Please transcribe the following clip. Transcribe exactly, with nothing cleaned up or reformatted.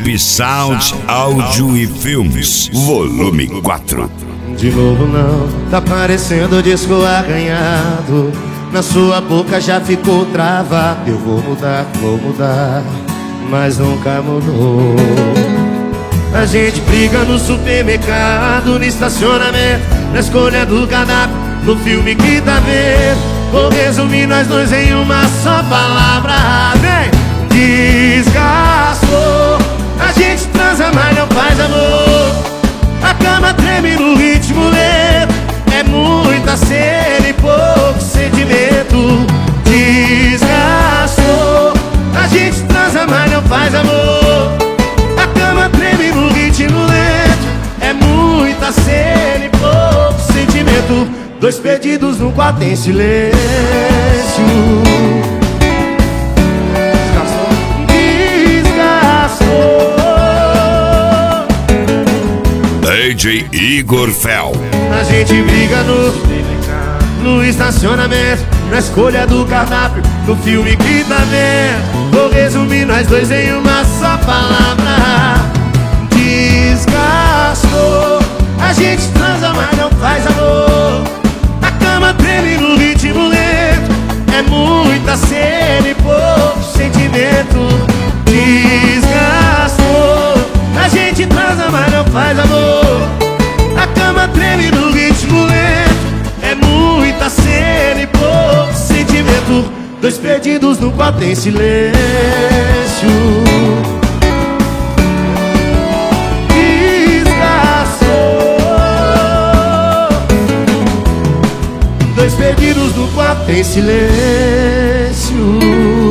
Trip Sound Áudio e Filmes, volume quatro. De novo não, tá parecendo disco arranhado. Na sua boca já ficou travado. Eu vou mudar, vou mudar, mas nunca mudou. A gente briga no supermercado, no estacionamento, na escolha do cardápio, no filme que tá vendo. Vou resumir nós dois em uma só palavra. Vem! Desgastou. A gente transa, mas não faz amor. A cama treme no ritmo lento. É muita cena e pouco sentimento. Desgastou. A gente transa, mas não faz amor. A cama treme no ritmo lento. É muita cena e pouco sentimento. Dois perdidos num quarto em silêncio. D J Igor Fel. A gente briga no, no estacionamento, na escolha do cardápio, no filme que tá vendo. Vou resumir nós dois em uma só palavra. Desgastou. A gente transa, mas não faz amor. A cama treme no ritmo lento. É muita cena e pouco sentimento. Desgastou. A gente transa, mas não faz amor. A cama treme no ritmo lento. É muita cena e pouco sentimento. Dois perdidos no quarto em silêncio. Desgastou. Dois perdidos no quarto em silêncio.